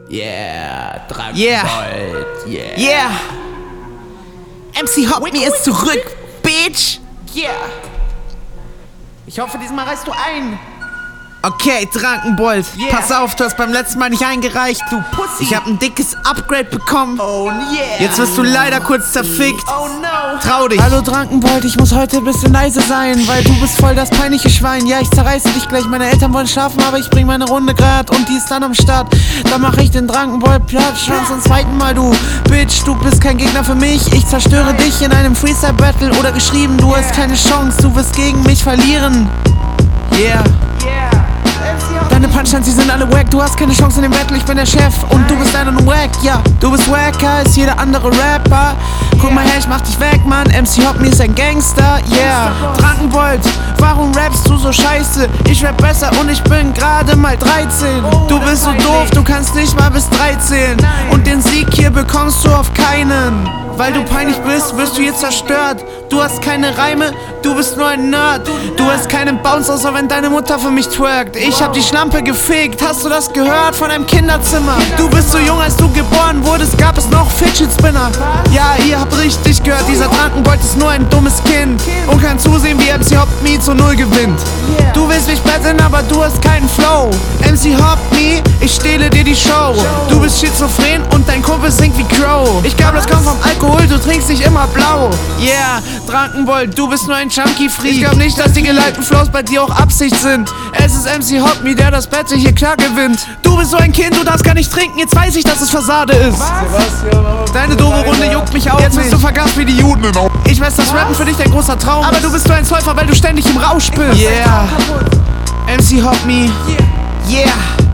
Yeah, Dragonbolt. Yeah. Yeah. MC Hop Me ist zurück, Bitch. Yeah. Ich hoffe, diesmal reißt du ein. Okay, Dragonbolt, Yeah. pass auf, du hast beim letzten Mal nicht eingereicht. Du Pussy. Ich hab ein dickes Upgrade bekommen. Oh yeah. Jetzt wirst du leider kurz zerfickt. Oh no. Trau dich. Hallo Dragonbolt, ich muss heute ein bisschen leise sein, weil du bist voll das peinliche Schwein. Ja, ich zerreiße dich gleich, meine Eltern wollen schlafen, aber ich bring meine Runde grad und die ist dann am Start. Dann mach ich den Dragonbolt platt, schon zum zweiten Mal, du Bitch, du bist kein Gegner für mich. Ich zerstöre dich in einem Freestyle-Battle oder geschrieben, du hast keine Chance, du wirst gegen mich verlieren. Yeah. Deine Punchlines, die sind alle wack, du hast keine Chance in dem Battle, ich bin der Chef und du bist einer nur wack, ja. Du bist wacker als jeder andere Rapper. Guck mal her, ich mach dich weg, Mann, MC Hop Me ist ein Gangster, yeah. Dragonbolt, warum rappst du so scheiße? Ich rap besser und ich bin gerade mal 13. Du bist so doof, du kannst nicht mal bis 13. Und den Sieg hier bekommst du auf keinen. Weil du peinlich bist, wirst du jetzt zerstört. Du hast keine Reime, du bist nur ein Nerd. Du hast keinen Bounce, außer wenn deine Mutter für mich twerkt. Ich hab die Schlampe gefickt, hast du das gehört von einem Kinderzimmer? Du bist so jung, als du geboren wurdest, gab es noch Fidget Spinner. Ja, ihr habt richtig gehört, dieser Dragonbolt ist nur ein dummes Kind und kann zusehen, wie MC Hop Me zu 0 gewinnt. Du willst mich betteln, aber du hast keinen Flow. MC Hop Me, ich stehle dir die Show. Du bist schizophren und dein Kumpel singt wie Crow. Ich glaube, das kommt vom Alkohol, du trinkst nicht immer blau. Yeah, Dragonbolt, du bist nur ein Junkie-Freak. Ich glaub nicht, dass die geleiteten Flows bei dir auch Absicht sind. Es ist MC Hop Me, der das Battle hier klar gewinnt. Du bist so ein Kind, du darfst gar nicht trinken, jetzt weiß ich, dass es Fassade ist. Deine doofe Runde juckt mich auch. Jetzt bist du vergast wie die Juden. Ich weiß, dass Rappen für dich dein großer Traum ist. Aber du bist nur ein Säufer, weil du ständig im Rausch bist. Yeah, MC Hop Me, yeah.